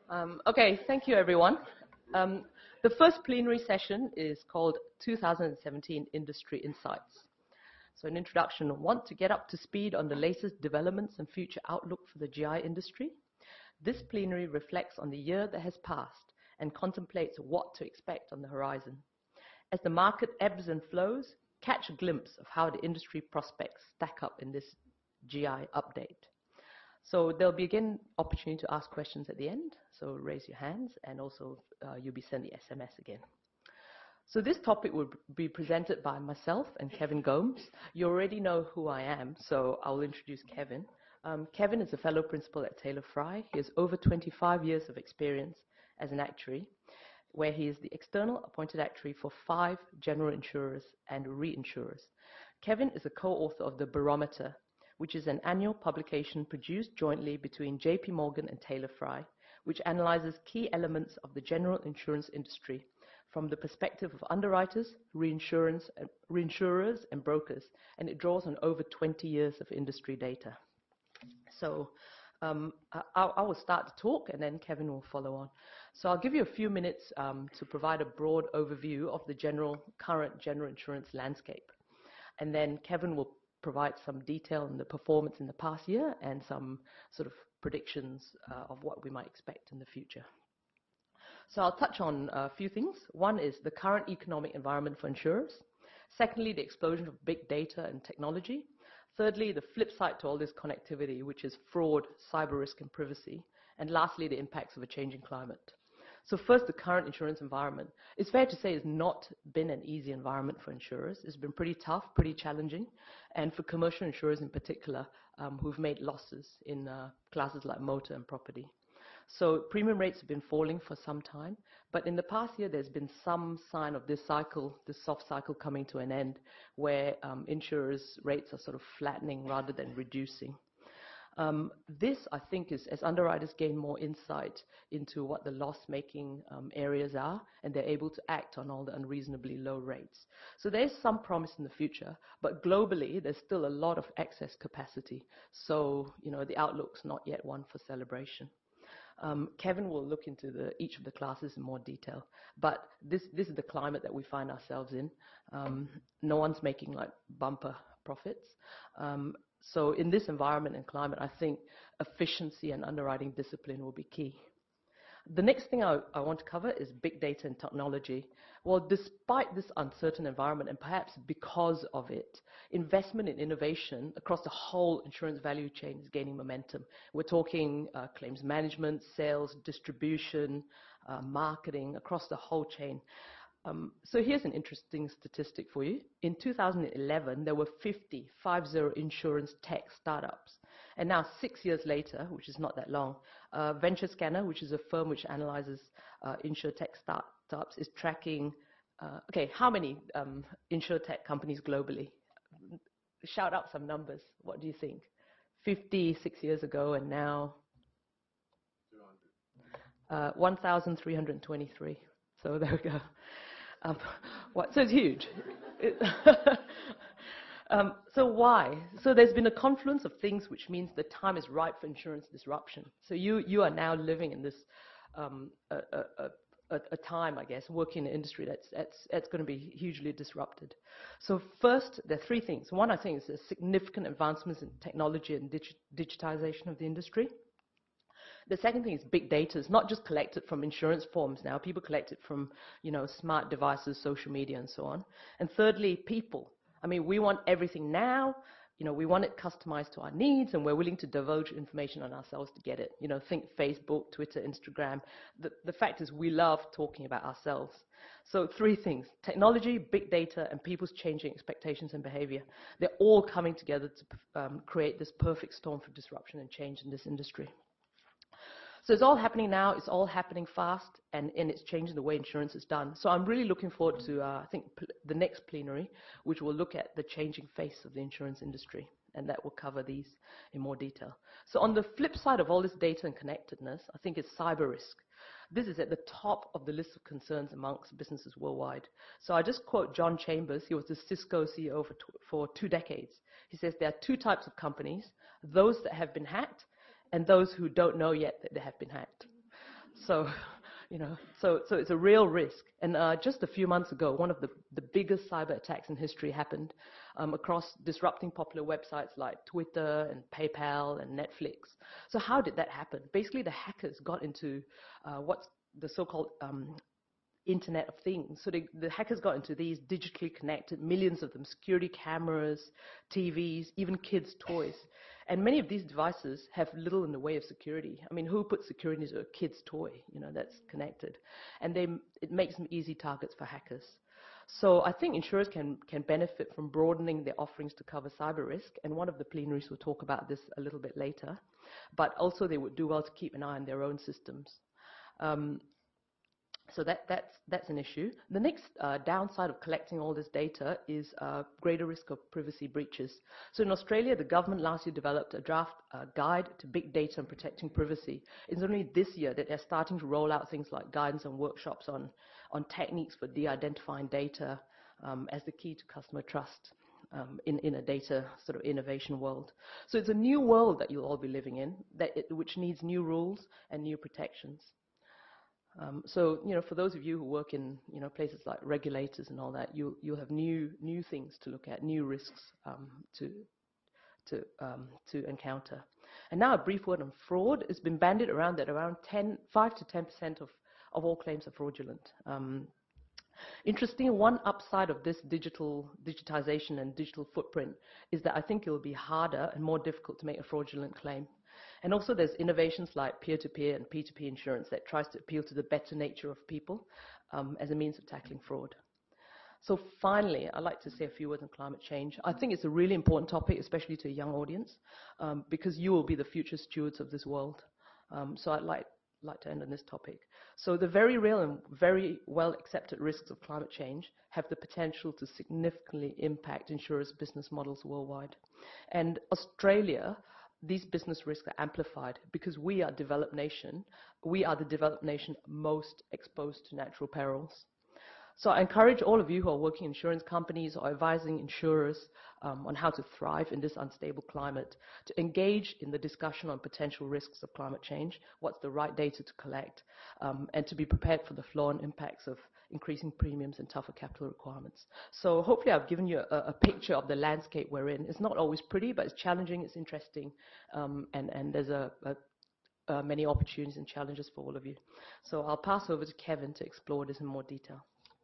Okay, thank you, everyone. The first plenary session is called 2017 Industry Insights. So an introduction. I want to get up to speed on the latest developments and future outlook for the GI industry. This plenary reflects on the year that has passed and contemplates what to expect on the horizon. As the market ebbs and flows, catch a glimpse of how the industry prospects stack up in this GI update. So there'll be again opportunity to ask questions at the end. So raise your hands, and also you'll be sent the SMS again. So this topic will be presented by myself and Kevin Gomes. You already know who I am, so I'll introduce Kevin. Kevin is a fellow principal at Taylor Fry. He has over 25 years of experience as an actuary, where he is the external appointed actuary for 5 general insurers and reinsurers. Kevin is a co-author of The Barometer, which is an annual publication produced jointly between JP Morgan and Taylor Fry, which analyzes key elements of the general insurance industry from the perspective of underwriters, reinsurers, and brokers, and it draws on over 20 years of industry data. So I will start the talk, and then Kevin will follow on. So I'll give you a few minutes to provide a broad overview of the current general insurance landscape, and then Kevin will provide some detail on the performance in the past year and some sort of predictions of what we might expect in the future. So I'll touch on a few things. One is the current economic environment for insurers. Secondly, the explosion of big data and technology. Thirdly, the flip side to all this connectivity, which is fraud, cyber risk, and privacy. And lastly, the impacts of a changing climate. So first, the current insurance environment. It's fair to say it's not been an easy environment for insurers. It's been pretty tough, pretty challenging, and for commercial insurers in particular, who've made losses in classes like motor and property. So premium rates have been falling for some time, but in the past year, there's been some sign of this cycle, this soft cycle coming to an end, where insurers' rates are sort of flattening rather than reducing. This, I think, is as underwriters gain more insight into what the loss-making areas are, and they're able to act on all the unreasonably low rates. So there's some promise in the future, but globally, there's still a lot of excess capacity. So, the outlook's not yet one for celebration. Kevin will look into each of the classes in more detail, but this is the climate that we find ourselves in. No one's making like bumper profits. So in this environment and climate, I think efficiency and underwriting discipline will be key. The next thing I want to cover is big data and technology. Well, despite this uncertain environment, and perhaps because of it, investment in innovation across the whole insurance value chain is gaining momentum. We're talking claims management, sales, distribution, marketing, across the whole chain. So here's an interesting statistic for you. In 2011, there were 50 insurance tech startups. And now 6 years later, which is not that long, Venture Scanner, which is a firm which analyzes insurtech startups, is tracking, how many insurtech companies globally? Shout out some numbers. What do you think? 50, 6 years ago, and now? 1,323. So there we go. So it's huge. So why? So there's been a confluence of things which means the time is right for insurance disruption. So you are now living in this a time, I guess, working in an industry that's going to be hugely disrupted. So first, there are 3 things. One, I think, is the significant advancements in technology and digitization of the industry. The second thing is big data. It's not just collected from insurance forms now. People collect it from, smart devices, social media, and so on. And thirdly, people. I mean, we want everything now. We want it customized to our needs, and we're willing to divulge information on ourselves to get it. Think Facebook, Twitter, Instagram. The fact is we love talking about ourselves. So 3 things: technology, big data, and people's changing expectations and behavior. They're all coming together to create this perfect storm for disruption and change in this industry. So it's all happening now, it's all happening fast, and it's changing the way insurance is done. So I'm really looking forward to, the next plenary, which will look at the changing face of the insurance industry, and that will cover these in more detail. So on the flip side of all this data and connectedness, I think it's cyber risk. This is at the top of the list of concerns amongst businesses worldwide. So I just quote John Chambers. He was the Cisco CEO for 2 decades. He says there are 2 types of companies: those that have been hacked and those who don't know yet that they have been hacked. So, so it's a real risk. And just a few months ago, one of the biggest cyber attacks in history happened across disrupting popular websites like Twitter and PayPal and Netflix. So how did that happen? Basically, the hackers got into what's the so-called Internet of Things. So the hackers got into these digitally connected, millions of them, security cameras, TVs, even kids' toys. And many of these devices have little in the way of security. I mean, who puts security into a kid's toy, that's connected? And it makes them easy targets for hackers. So I think insurers can benefit from broadening their offerings to cover cyber risk, and one of the plenaries will talk about this a little bit later. But also they would do well to keep an eye on their own systems. So that's an issue. The next downside of collecting all this data is greater risk of privacy breaches. So in Australia, the government last year developed a draft guide to big data and protecting privacy. It's only this year that they're starting to roll out things like guidance and workshops on techniques for de-identifying data as the key to customer trust in a data sort of innovation world. So it's a new world that you'll all be living in, which needs new rules and new protections. So, for those of you who work in, places like regulators and all that, you'll have new things to look at, new risks to encounter. And now a brief word on fraud. It's been bandied around that around 5 to 10% of all claims are fraudulent. Interesting, one upside of this digitization and digital footprint is that I think it will be harder and more difficult to make a fraudulent claim. And also there's innovations like peer-to-peer and P2P insurance that tries to appeal to the better nature of people as a means of tackling fraud. So finally, I'd like to say a few words on climate change. I think it's a really important topic, especially to a young audience, because you will be the future stewards of this world. So I'd like to end on this topic. So the very real and very well accepted risks of climate change have the potential to significantly impact insurers' business models worldwide. And Australia, these business risks are amplified because we are a developed nation. We are the developed nation most exposed to natural perils. So I encourage all of you who are working in insurance companies or advising insurers on how to thrive in this unstable climate to engage in the discussion on potential risks of climate change, what's the right data to collect, and to be prepared for the flow and impacts of increasing premiums and tougher capital requirements. So hopefully I've given you a picture of the landscape we're in. It's not always pretty, but it's challenging, it's interesting, and there's many opportunities and challenges for all of you. So I'll pass over to Kevin to explore this in more detail.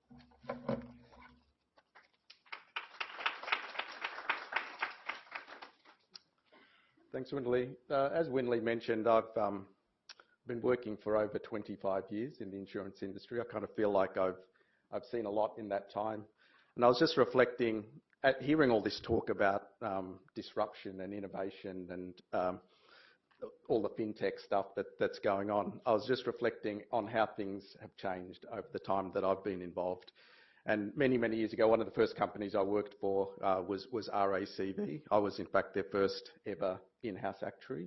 Thanks, Winley. As Winley mentioned, I've been working for over 25 years in the insurance industry. I kind of feel like I've seen a lot in that time. And I was just reflecting at hearing all this talk about disruption and innovation and all the fintech stuff that's going on. I was just reflecting on how things have changed over the time that I've been involved. And many, many years ago, one of the first companies I worked for was RACV. I was, in fact, their first ever in-house actuary.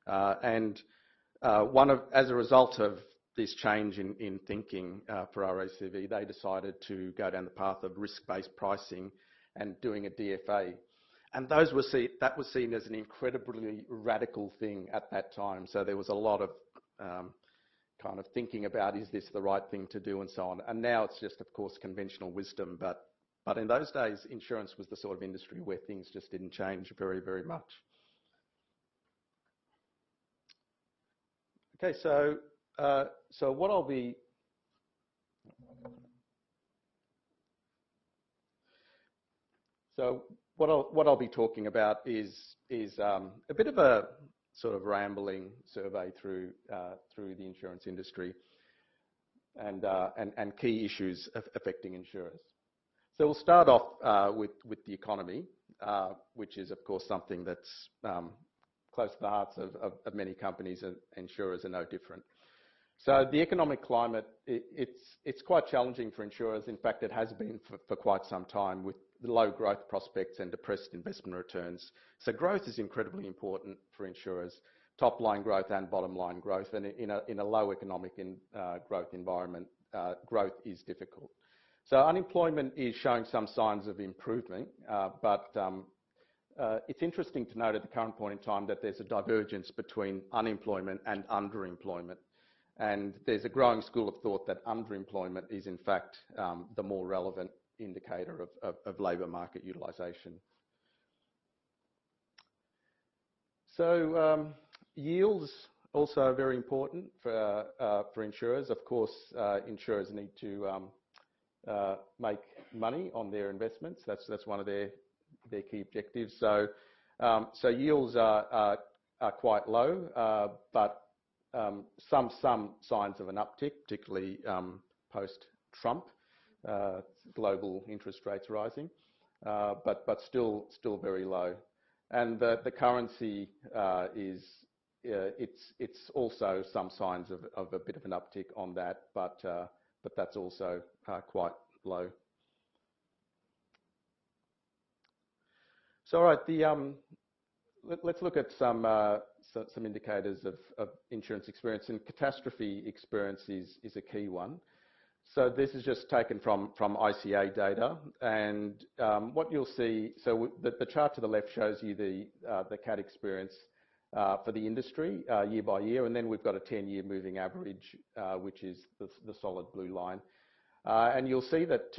As a result of this change in thinking for RACV, they decided to go down the path of risk-based pricing and doing a DFA. And that was seen as an incredibly radical thing at that time. So there was a lot of kind of thinking about, is this the right thing to do and so on. And now it's just, of course, conventional wisdom. But in those days, insurance was the sort of industry where things just didn't change very, very much. Okay, so what I'll be talking about is a bit of a sort of rambling survey through the insurance industry and key issues affecting insurers. So we'll start off with the economy, which is of course something that's close to the hearts of many companies, and insurers are no different. So the economic climate, it's quite challenging for insurers. In fact, it has been for quite some time, with low growth prospects and depressed investment returns. So growth is incredibly important for insurers, top line growth and bottom line growth. And in a low economic growth environment, growth is difficult. So unemployment is showing some signs of improvement, but it's interesting to note at the current point in time that there's a divergence between unemployment and underemployment. And there's a growing school of thought that underemployment is in fact the more relevant indicator of labour market utilisation. So yields also very important for insurers. Of course, insurers need to make money on their investments. That's one of their key objectives. So yields are quite low, but some signs of an uptick, particularly post-Trump, global interest rates rising, but still very low. And the currency it's also some signs of a bit of an uptick on that, but that's also quite low. So, all right, let's look at some indicators of insurance experience, and catastrophe experience is a key one. So this is just taken from ICA data, and what you'll see, so the chart to the left shows you the CAT experience for the industry year by year, and then we've got a 10-year moving average, which is the solid blue line. And you'll see that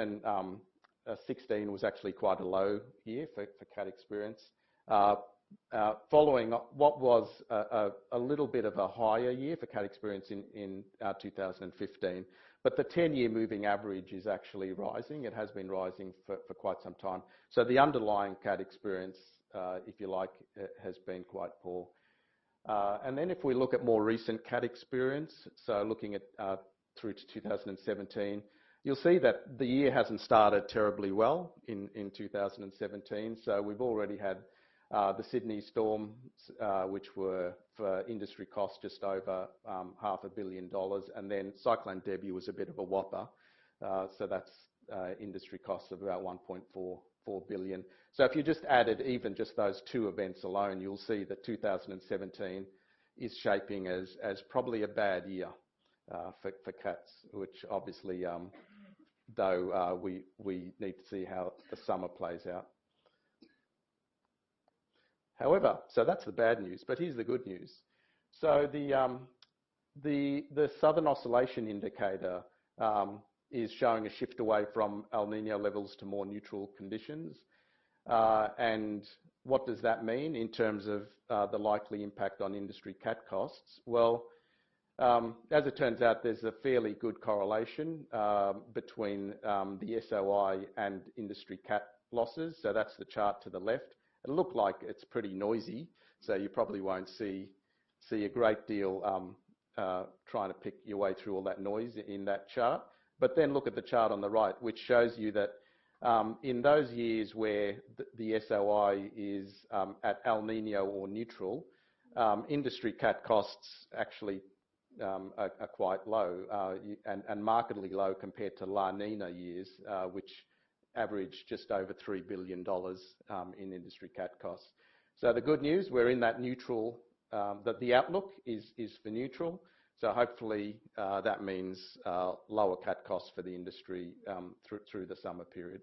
2016 was actually quite a low year for CAT experience, following what was a little bit of a higher year for CAT experience in 2015. But the 10-year moving average is actually rising. It has been rising for quite some time. So the underlying CAT experience, if you like, has been quite poor. And then if we look at more recent CAT experience, so looking at through to 2017, you'll see that the year hasn't started terribly well in 2017. So we've already had the Sydney storms, which were for industry costs just over $500 million, and then Cyclone Debbie was a bit of a whopper. So that's industry costs of about $1.44 billion. So if you just added even just those two events alone, you'll see that 2017 is shaping as probably a bad year for CATs, which obviously, though we need to see how the summer plays out. However, so that's the bad news, but here's the good news. So the Southern Oscillation Indicator is showing a shift away from El Nino levels to more neutral conditions. And what does that mean in terms of the likely impact on industry CAT costs? Well, as it turns out, there's a fairly good correlation between the SOI and industry CAT losses. So that's the chart to the left. It looked like it's pretty noisy, so you probably won't see a great deal trying to pick your way through all that noise in that chart. But then look at the chart on the right, which shows you that in those years where the SOI is at El Nino or neutral, industry CAT costs actually are quite low and markedly low compared to La Nina years, which average just over $3 billion in industry CAT costs. So the good news, we're in that neutral, that the outlook is for neutral. So hopefully that means lower CAT costs for the industry through the summer period.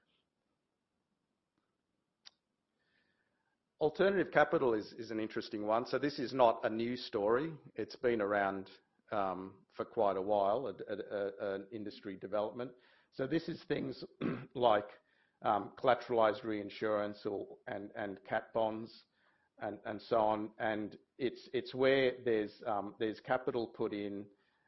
Alternative capital is an interesting one. So this is not a new story. It's been around for quite a while, an industry development. So this is things like collateralized reinsurance and CAT bonds and so on. And it's where there's capital put in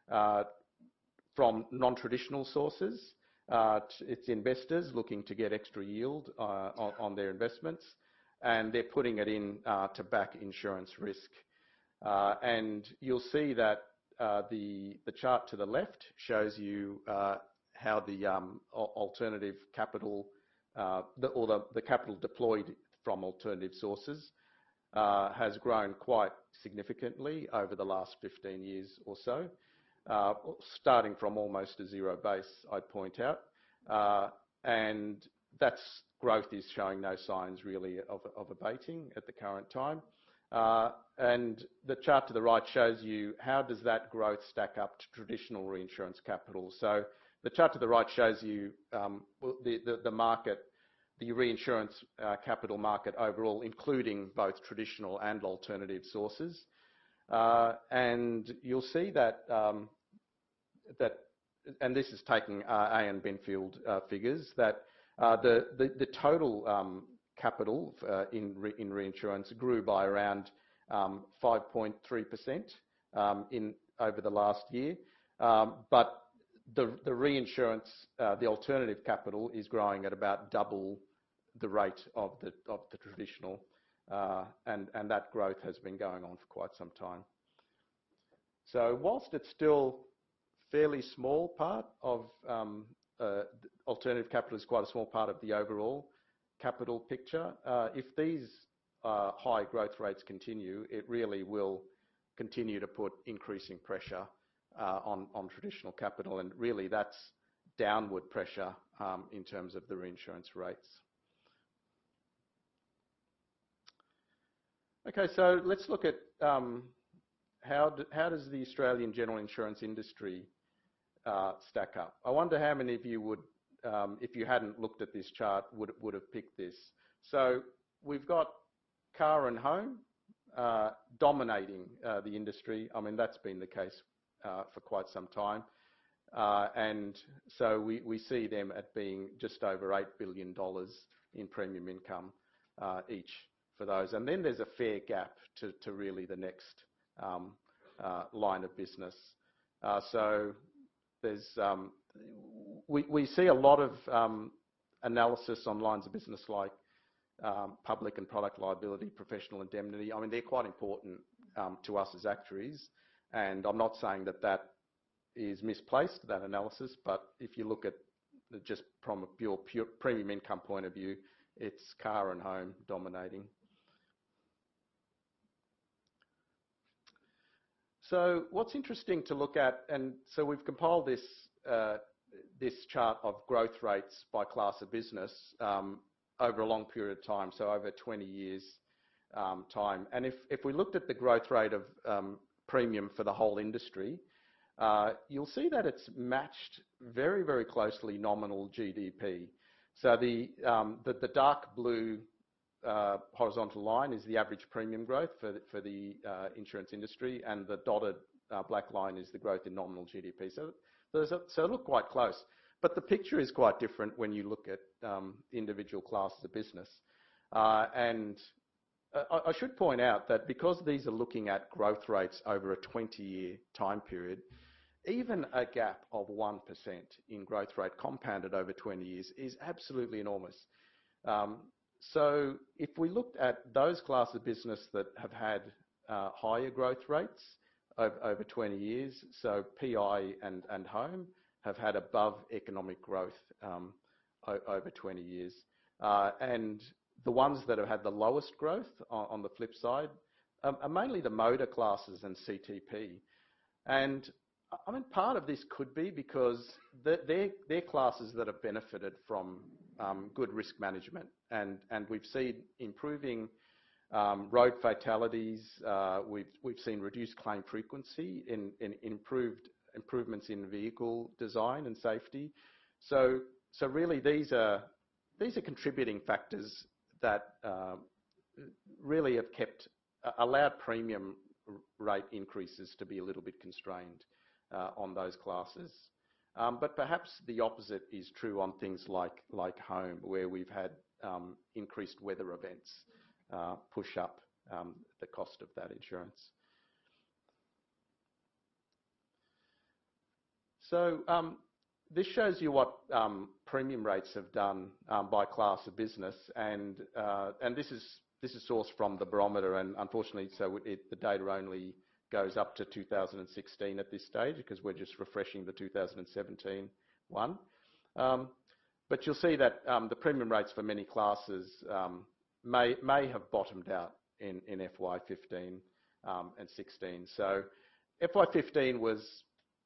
from non-traditional sources. It's investors looking to get extra yield on their investments, and they're putting it in to back insurance risk. And you'll see that the chart to the left shows you how the alternative capital, the capital deployed from alternative sources has grown quite significantly over the last 15 years or so, starting from almost a zero base, I'd point out. And that's growth is showing no signs really of abating at the current time. And the chart to the right shows you how does that growth stack up to traditional reinsurance capital. So the chart to the right shows you the market, the reinsurance capital market overall, including both traditional and alternative sources. And you'll see that, and this is taking Aon Benfield figures, that the total capital in reinsurance grew by around 5.3% over the last year, but the reinsurance, the alternative capital, is growing at about double the rate of the traditional, and that growth has been going on for quite some time. So whilst it's still fairly small part of alternative capital is quite a small part of the overall capital picture, if these high growth rates continue, it really will continue to put increasing pressure on traditional capital, and really that's downward pressure in terms of the reinsurance rates. Okay, so let's look at how does the Australian general insurance industry stack up. I wonder how many of you would, if you hadn't looked at this chart, would have picked this. So we've got car and home dominating the industry. I mean, that's been the case for quite some time. And so we see them at being just over $8 billion in premium income each for those. And then there's a fair gap to really the next line of business. So there's we see a lot of analysis on lines of business like public and product liability, professional indemnity. I mean, they're quite important to us as actuaries, and I'm not saying that is misplaced, that analysis, but if you look at just from a pure premium income point of view, it's car and home dominating. So what's interesting to look at, and so we've compiled this chart of growth rates by class of business over a long period of time, so over 20 years time. And if we looked at the growth rate of premium for the whole industry, you'll see that it's matched very, very closely nominal GDP. So the dark blue horizontal line is the average premium growth for the insurance industry, and the dotted black line is the growth in nominal GDP. So they look quite close. But the picture is quite different when you look at individual classes of business. And I should point out that because these are looking at growth rates over a 20-year time period, even a gap of 1% in growth rate compounded over 20 years is absolutely enormous. So if we looked at those classes of business that have had higher growth rates over 20 years, so PI and home have had above economic growth over 20 years. And the ones that have had the lowest growth on the flip side are mainly the motor classes and CTP. And I mean, part of this could be because they're classes that have benefited from good risk management, and we've seen improving road fatalities. We've seen reduced claim frequency, in improvements in vehicle design and safety. So really these are contributing factors that really have allowed premium rate increases to be a little bit constrained on those classes. But perhaps the opposite is true on things like home, where we've had increased weather events push up the cost of that insurance. So this shows you what premium rates have done by class of business, and this is sourced from the barometer, and unfortunately, so the data only goes up to 2016 at this stage because we're just refreshing the 2017 one. But you'll see that the premium rates for many classes may have bottomed out in FY15 and 16. So FY15 was,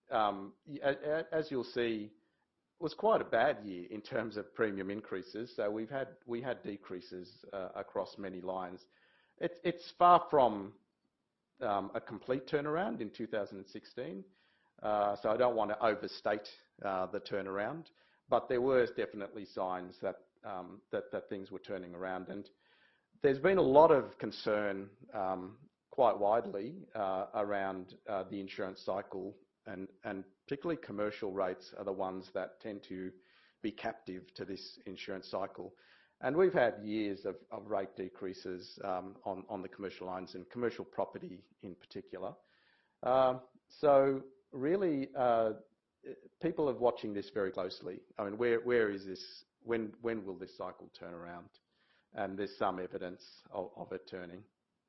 as you'll see, was quite a bad year in terms of premium increases. So we had decreases across many lines. It's far from a complete turnaround in 2016, so I don't want to overstate the turnaround, but there were definitely signs that things were turning around. And there's been a lot of concern quite widely around the insurance cycle, and particularly commercial rates are the ones that tend to be captive to this insurance cycle. And we've had years of rate decreases on the commercial lines and commercial property in particular. So really, people are watching this very closely. I mean, where is this? When will this cycle turn around? And there's some evidence of it turning.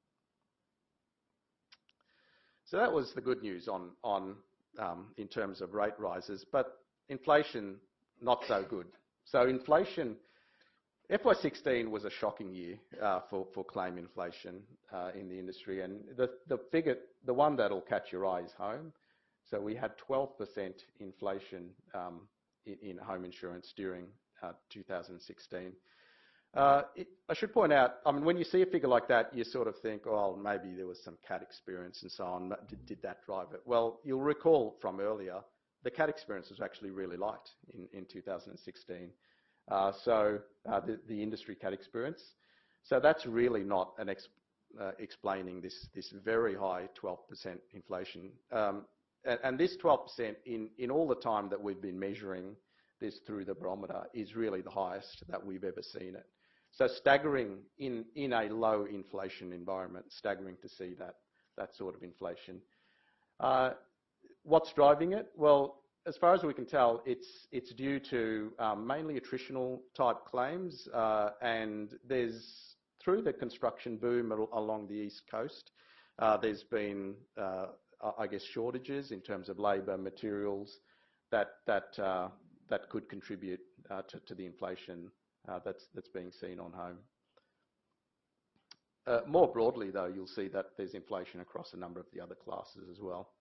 So that was the good news on in terms of rate rises, but inflation not so good. So inflation, FY16 was a shocking year for claim inflation in the industry, and the figure, the one that'll catch your eye is home. So we had 12% inflation in home insurance during 2016. I should point out, I mean, when you see a figure like that, you sort of think, oh, maybe there was some CAT experience and so on. Did that drive it? Well, you'll recall from earlier, the CAT experience was actually really light in 2016. The industry CAT experience. So that's really not an explaining this very high 12% inflation. And this 12% in all the time that we've been measuring this through the barometer is really the highest that we've ever seen it. So staggering in a low inflation environment, staggering to see that sort of inflation. What's driving it? Well, as far as we can tell, it's due to mainly attritional type claims, and there's, through the construction boom along the East Coast, there's been, I guess, shortages in terms of labour, materials that could contribute to the inflation that's being seen on home. More broadly, though, you'll see that there's inflation across a number of the other classes as well.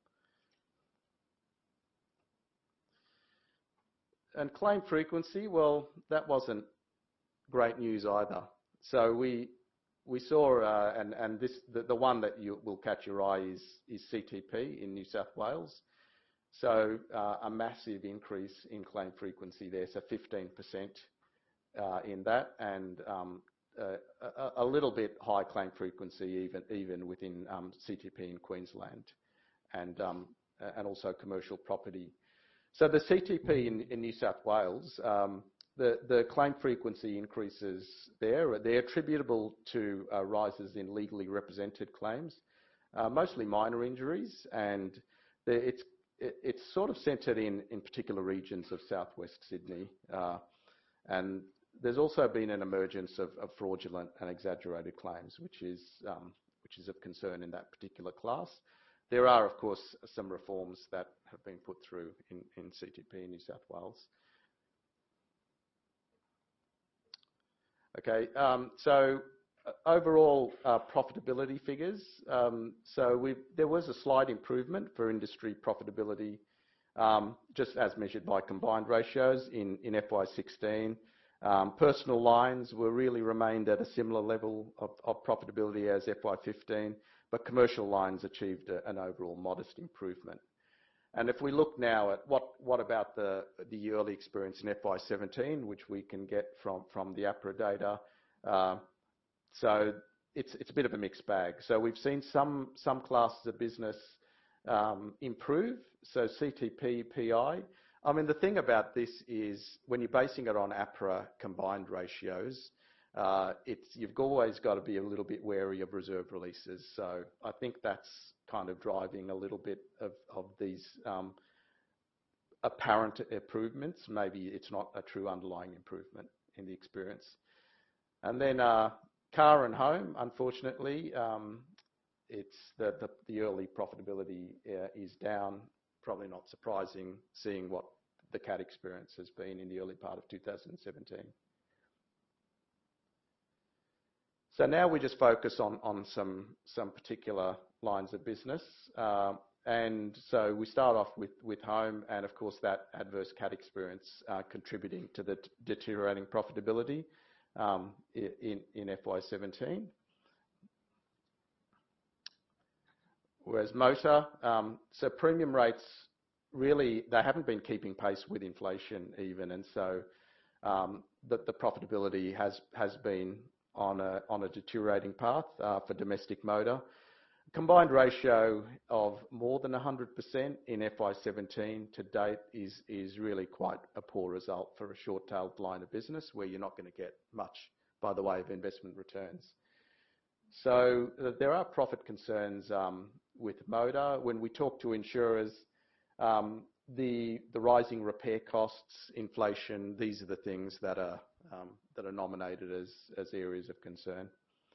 And claim frequency, well, that wasn't great news either. So we saw, and this the one that will catch your eye is CTP in New South Wales. So a massive increase in claim frequency there, so 15% in that, and a little bit high claim frequency even within CTP in Queensland, and also commercial property. So the CTP in New South Wales, the claim frequency increases there, they're attributable to rises in legally represented claims, mostly minor injuries, and it's sort of centred in particular regions of southwest Sydney, and there's also been an emergence of fraudulent and exaggerated claims, which is of concern in that particular class. There are, of course, some reforms that have been put through in CTP in New South Wales. Okay, so overall profitability figures. There was a slight improvement for industry profitability, just as measured by combined ratios in FY16. Personal lines really remained at a similar level of profitability as FY15, but commercial lines achieved an overall modest improvement. And if we look now at what about the early experience in FY17, which we can get from the APRA data, so it's a bit of a mixed bag. So we've seen some classes of business improve. So CTP, PI. I mean, the thing about this is when you're basing it on APRA combined ratios, you've always got to be a little bit wary of reserve releases. So I think that's kind of driving a little bit of these apparent improvements. Maybe it's not a true underlying improvement in the experience. And then car and home, unfortunately, it's the early profitability is down. Probably not surprising, seeing what the CAT experience has been in the early part of 2017. So now we just focus on some particular lines of business. And so we start off with home, and of course that adverse CAT experience contributing to the deteriorating profitability in FY17. Whereas motor, so premium rates really, they haven't been keeping pace with inflation even, and so the profitability has been on a deteriorating path for domestic motor. Combined ratio of more than 100% in FY17 to date is really quite a poor result for a short-tailed line of business where you're not going to get much by the way of investment returns. So there are profit concerns with motor. When we talk to insurers, the rising repair costs, inflation, these are the things that are nominated as areas of concern.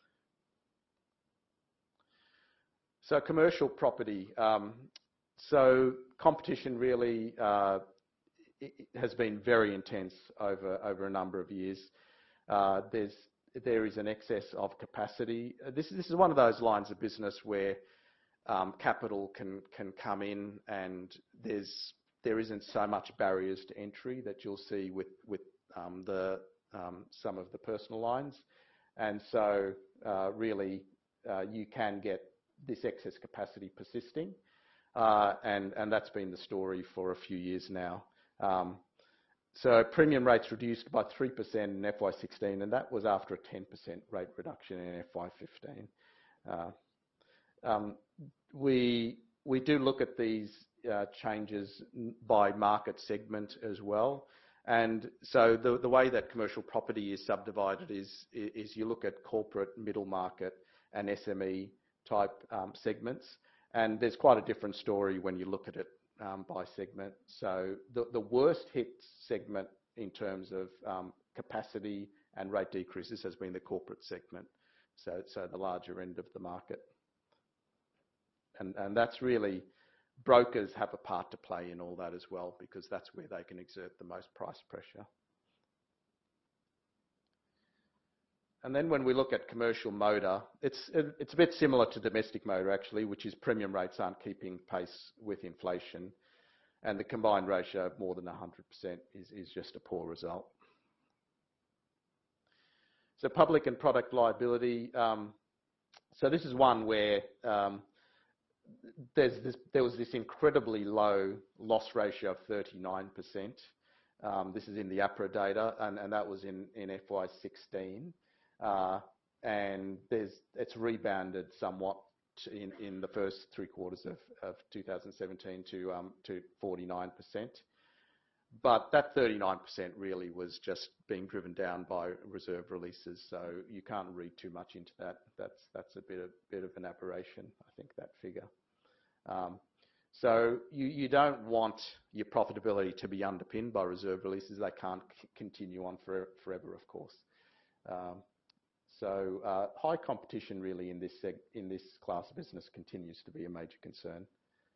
So commercial property. So competition really has been very intense over a number of years. There is an excess of capacity. This is one of those lines of business where capital can come in, and there isn't so much barriers to entry that you'll see with some of the personal lines, and so really you can get this excess capacity persisting, and that's been the story for a few years now. So premium rates reduced by 3% in FY16, and that was after a 10% rate reduction in FY15. We do look at these changes by market segment as well, and so the way that commercial property is subdivided is you look at corporate, middle market, and SME type segments, and there's quite a different story when you look at it by segment. So the worst hit segment in terms of capacity and rate decreases has been the corporate segment, so the larger end of the market, and that's really, brokers have a part to play in all that as well, because that's where they can exert the most price pressure. And then when we look at commercial motor, it's a bit similar to domestic motor actually, which is premium rates aren't keeping pace with inflation, and the combined ratio of more than 100% is just a poor result. So public and product liability. So this is one where there was this incredibly low loss ratio of 39%. This is in the APRA data, and that was in FY16. And it's rebounded somewhat in the first 3 quarters of 2017 to 49%. But that 39% really was just being driven down by reserve releases, so you can't read too much into that. That's a bit of an aberration, I think, that figure. So you don't want your profitability to be underpinned by reserve releases. They can't continue on forever, of course. So high competition really in this class of business continues to be a major concern.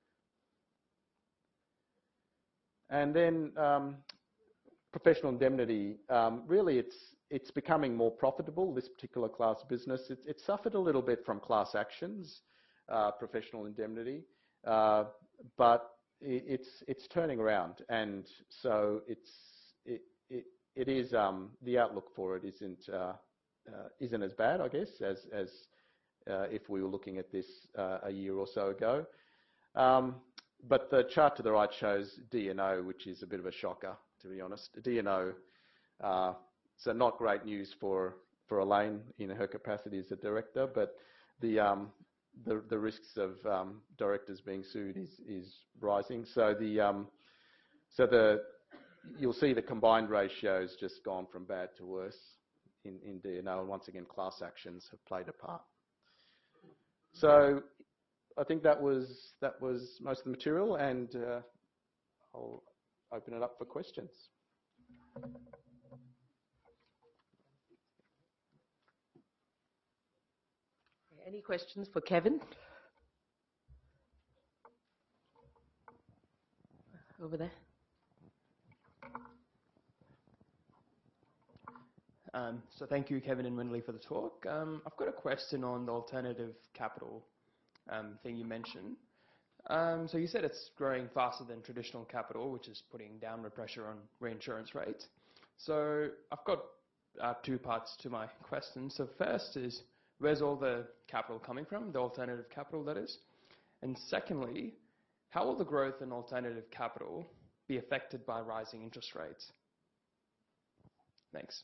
And then professional indemnity, really it's becoming more profitable, this particular class of business. It suffered a little bit from class actions, professional indemnity, but it's turning around, and so it is the outlook for it isn't as bad, I guess, as if we were looking at this a year or so ago. But the chart to the right shows D&O, which is a bit of a shocker, to be honest. D&O, so not great news for Elaine in her capacity as a director, but the risks of directors being sued is rising. So you'll see the combined ratio's just gone from bad to worse in D&O, and once again class actions have played a part. So I think that was most of the material, and I'll open it up for questions. Any questions for Kevin? Over there. So thank you, Kevin and Wendy, for the talk. I've got a question on the alternative capital thing you mentioned. So you said it's growing faster than traditional capital, which is putting downward pressure on reinsurance rates. So I've got 2 parts to my question. So first is, where's all the capital coming from, the alternative capital that is? And secondly, how will the growth in alternative capital be affected by rising interest rates? Thanks.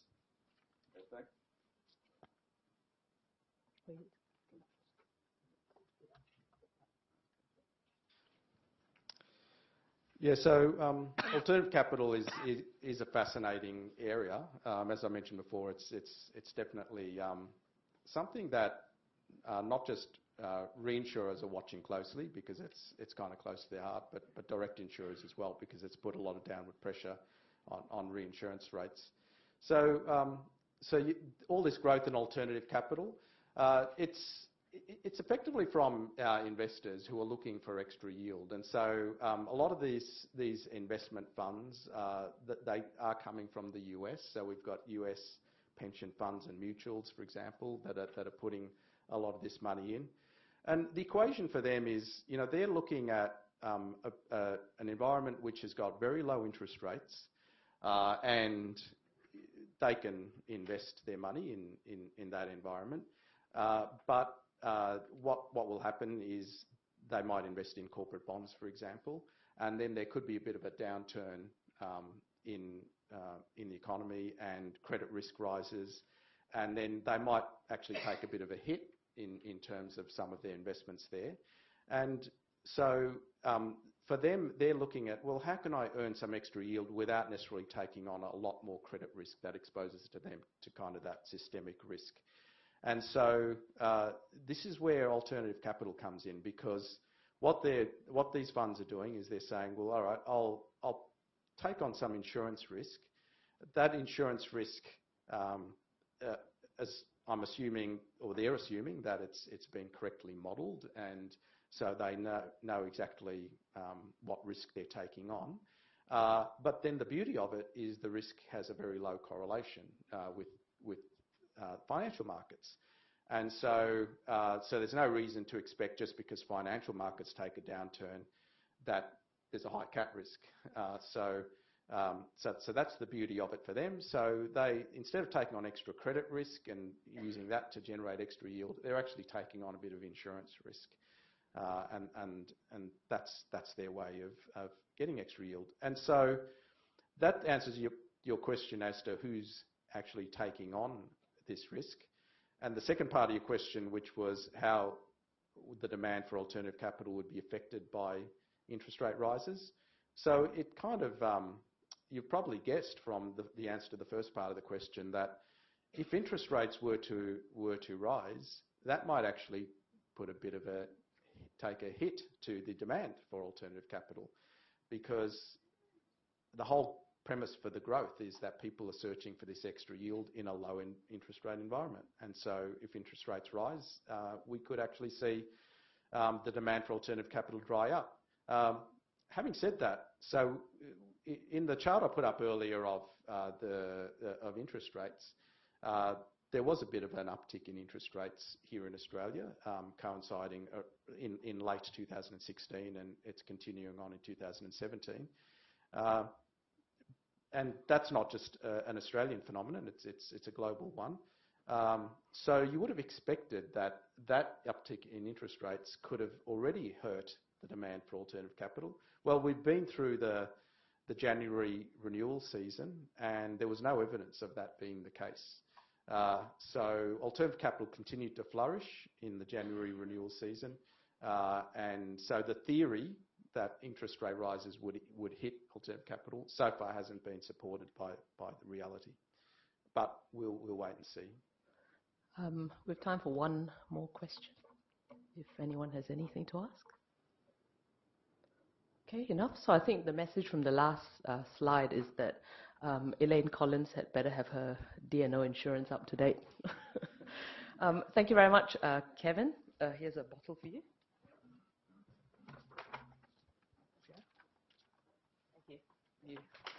Yeah, so alternative capital is a fascinating area. As I mentioned before, it's definitely something that not just reinsurers are watching closely because it's kind of close to their heart, but direct insurers as well because it's put a lot of downward pressure on reinsurance rates. So all this growth in alternative capital, it's effectively from investors who are looking for extra yield, and so a lot of these investment funds they are coming from the US. So we've got US pension funds and mutuals, for example, that are putting a lot of this money in, and the equation for them is, they're looking at an environment which has got very low interest rates, and they can invest their money in that environment, but what will happen is they might invest in corporate bonds, for example, and then there could be a bit of a downturn in the economy and credit risk rises, and then they might actually take a bit of a hit in terms of some of their investments there. And so for them, they're looking at, well, how can I earn some extra yield without necessarily taking on a lot more credit risk that exposes to them to kind of that systemic risk? And so this is where alternative capital comes in, because what these funds are doing is they're saying, well, all right, I'll take on some insurance risk. That insurance risk, as I'm assuming, or they're assuming that it's been correctly modelled, and so they know exactly what risk they're taking on. But then the beauty of it is the risk has a very low correlation with financial markets. And so there's no reason to expect, just because financial markets take a downturn, that there's a high cat risk. So that's the beauty of it for them. So they, instead of taking on extra credit risk and using that to generate extra yield, they're actually taking on a bit of insurance risk. And that's their way of getting extra yield. And so that answers your question as to who's actually taking on this risk. And the second part of your question, which was how the demand for alternative capital would be affected by interest rate rises. So it kind of, you've probably guessed from the answer to the first part of the question that if interest rates were to rise, that might actually put take a hit to the demand for alternative capital, because the whole premise for the growth is that people are searching for this extra yield in a low interest rate environment. And so if interest rates rise, we could actually see the demand for alternative capital dry up. Having said that, so in the chart I put up earlier of interest rates, there was a bit of an uptick in interest rates here in Australia, coinciding in late 2016, and it's continuing on in 2017. And that's not just an Australian phenomenon, it's a global one. So you would have expected that uptick in interest rates could have already hurt the demand for alternative capital. Well, we've been through the January renewal season, and there was no evidence of that being the case. So alternative capital continued to flourish in the January renewal season, and so the theory that interest rate rises would hit alternative capital so far hasn't been supported by the reality. But we'll wait and see. We have time for one more question, if anyone has anything to ask. Okay, enough. So I think the message from the last slide is that Elaine Collins had better have her D&O insurance up to date. Thank you very much, Kevin. Here's a bottle for you. Thank you.